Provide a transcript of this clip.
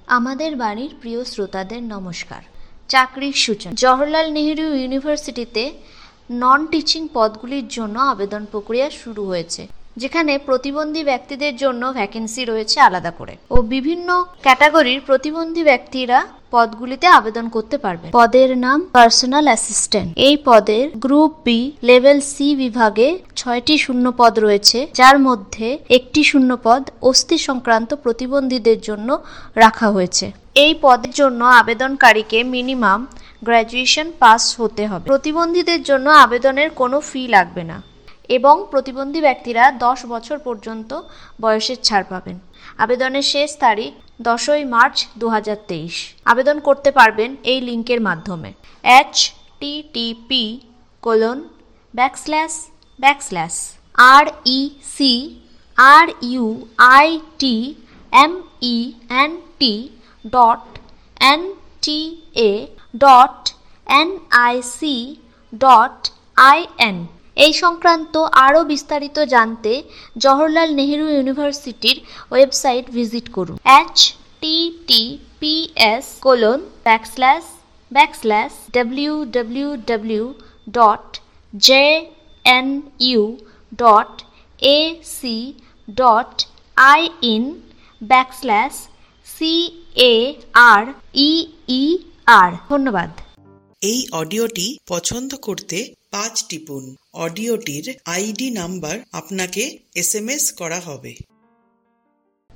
আমাদের বাড়ির প্রিয় শ্রোতাদের নমস্কার। চাকরির সূচনা। জওহরলাল নেহেরু ইউনিভার্সিটিতে নন টিচিং পদগুলির জন্য আবেদন প্রক্রিয়া শুরু হয়েছে, যেখানে প্রতিবন্ধী ব্যক্তিদের জন্য ভ্যাকেন্সি রয়েছে আলাদা করে ও বিভিন্ন ক্যাটাগরির প্রতিবন্ধী ব্যক্তিরা পদগুলিতে আবেদন করতে পারবে। পদের নাম পার্সোনাল অ্যাসিস্ট্যান্ট। এই পদের গ্রুপ বি লেভেল সি বিভাগে 6টি শূন্য পদ রয়েছে, যার মধ্যে একটি শূন্য পদ অস্থি সংক্রান্ত প্রতিবন্ধীদের জন্য রাখা হয়েছে। এই পদের জন্য আবেদনকারীকে মিনিমাম গ্র্যাজুয়েশন পাস হতে হবে। প্রতিবন্ধীদের জন্য আবেদনের কোনো ফি লাগবে না এবং প্রতিবন্ধী ব্যক্তিরা 10 বছর পর্যন্ত বয়সের ছাড় পাবেন। আবেদনের শেষ তারিখ 10ই মার্চ 2023। আবেদন করতে পারবেন এই লিঙ্কের মাধ্যমে http://recruitment.nic.in। এই সংক্রান্ত আরও বিস্তারিত জানতে জওহরলাল নেহেরু ইউনিভার্সিটির ওয়েবসাইট ভিজিট করুন https://jnu.ac.in/CAREER। ধন্যবাদ। এই অডিওটি পছন্দ করতে 5 টিপুন। অডিওটির আইডি নাম্বার আপনাকে SMS করা হবে।